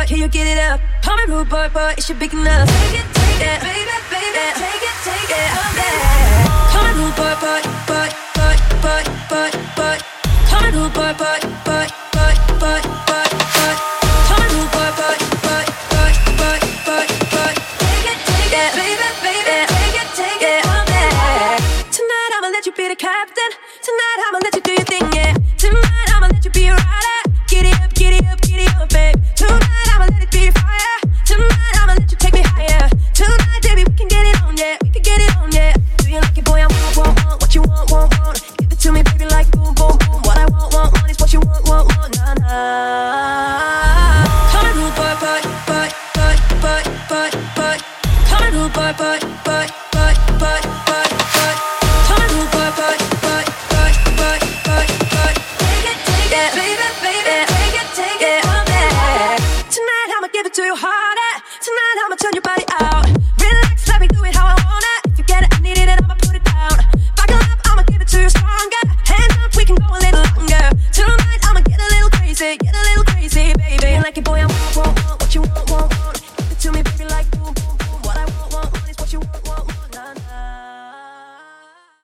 can you get it up? Call me rude boy, is you big enough? Take it, baby, take it, I'm there. Call me rude boy. Call me rude boy. Call me rude boy. Take it, I'm there. Tonight I'ma let you be the captain. Tonight I'ma let you do your thing, yeah. Tonight I'ma let you be a rider. Giddy up, babe. Tonight I'ma let it be fire. Tonight I'ma let you take me higher. Tonight, baby, we can get it on, yeah. We can get it on, yeah. Do you like it, boy? I want what you want. Give it to me, baby, like boom, boom, boom. What I want is what you want, nah, nah. Call me rude boy. Call me rude boy. Call me rude boy. Take it, I'm there. Tonight I'ma give it to you harder. Tonight I'ma turn your body out. Relax, let me do it how I want it. If you get it, I need it, and I'ma put it down. Buckle up, I'ma give it to you stronger. Hands up, we can go a little longer. Tonight I'ma get a little crazy, baby. Like it, boy, I want what you want.